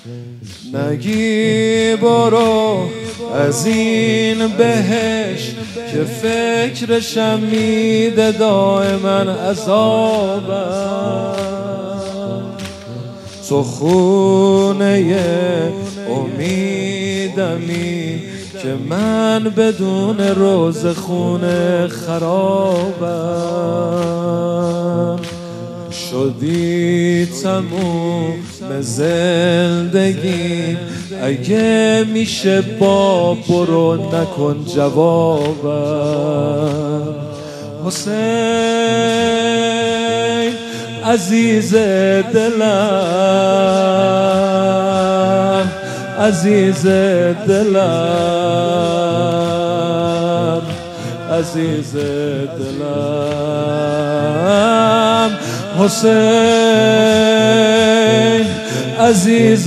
نگی برو از این بهش که فکرشم میده دائما عذابم. تو خونه امیدمی که من بدون روز خونه خرابم. شدی تموم زندگی اگه میشه با برو نکن جوابم. حسین عزیز دلم، عزیز دلم، عزیز دلم. حسین عزیز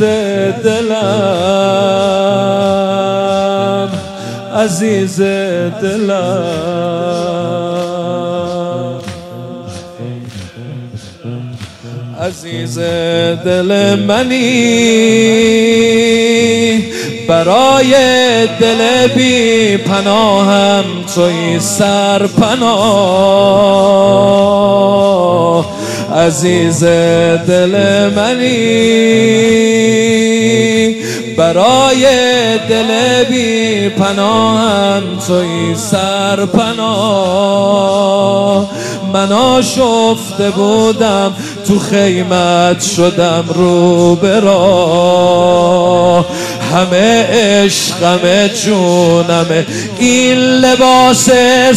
دلم، عزیز دلم. عزیز دل منی برای دل بی پناهم توی سرپناه. عزیز دل منی برای دل بی پناهم توی سرپناه. من آشفته بودم تو خیمت شدم رو به راه. همه عشقم جونم این لباس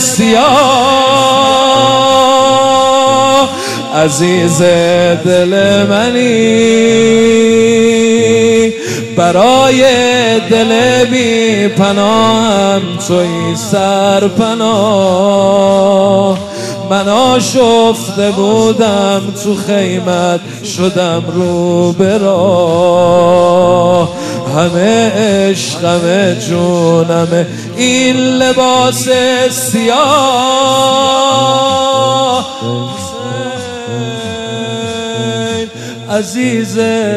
سیاه. عزیز دل منی برای دل بی پناهم توی سرپناه. من آشفته بودم تو خیمت شدم رو به راه. همه عشقم جونم این لباس سیاه. عزیز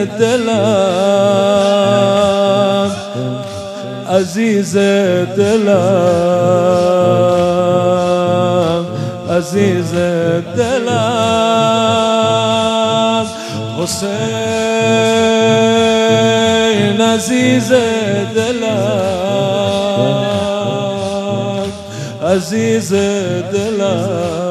دلم، عزیز دلم، عزیز دلم. حسین عزیز دلم، عزیز دلم.